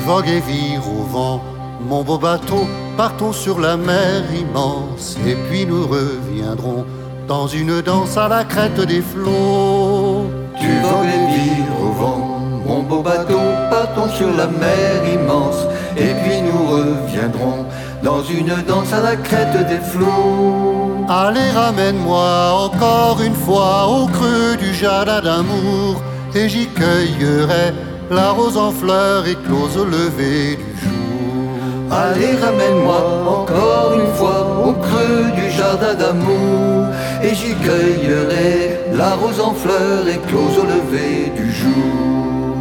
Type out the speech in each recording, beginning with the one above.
vogues et vire au vent, mon beau bateau, partons sur la mer immense, et puis nous reviendrons dans une danse à la crête des flots. Tu vogues et vire au vent, mon beau bateau, partons sur la mer immense, et puis nous reviendrons dans une danse à la crête des flots. Allez, ramène-moi encore une fois au creux du jardin d'amour, et j'y cueillerai la rose en fleurs éclose au lever du jour. Allez, ramène-moi encore une fois au creux du jardin d'amour, et j'y cueillerai la rose en fleurs éclose au lever du jour.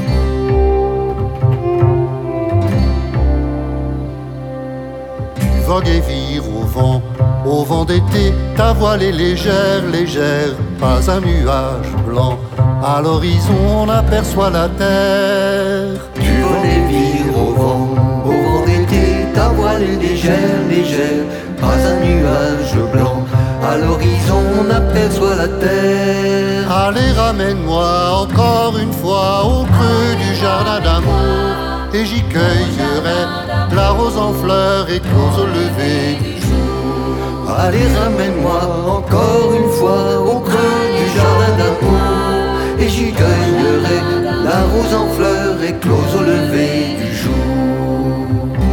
Tu vogues et vire au vent d'été, ta voile est légère, légère, pas un nuage blanc. À l'horizon on aperçoit la terre. Tu voles et vire au vent d'été, ta voile est légère, légère, pas un nuage blanc. À l'horizon on aperçoit la terre. Allez, ramène-moi encore une fois au creux du jardin d'amour, et j'y cueillerai la rose en fleurs éclose au lever du jour. Allez, ramène-moi encore une fois au creux du jardin d'amour, et j'y cueillerai la rose en fleurs éclose au lever du jour.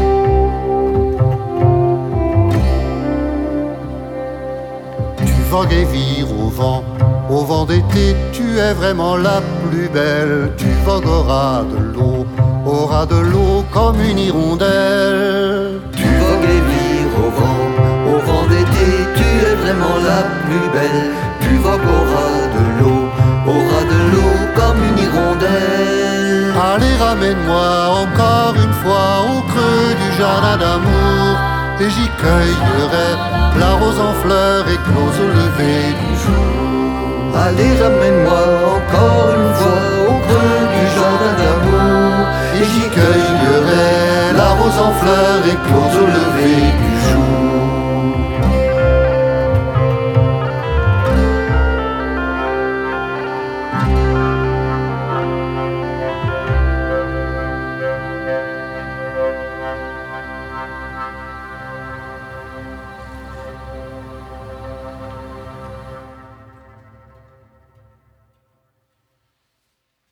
Tu vogues et vire au vent d'été, tu es vraiment la plus belle. Tu vogues au ras de l'eau comme une hirondelle. Tu vogues et vire au vent d'été, tu es vraiment la plus belle. Tu vogues au ras de l'eau comme une hirondelle. Allez, ramène-moi encore une fois au creux du jardin d'amour, et j'y cueillerai la rose en fleurs éclose au lever du jour. Allez, ramène-moi encore une fois au creux du jardin d'amour, et j'y cueillerai la rose en fleurs éclose au lever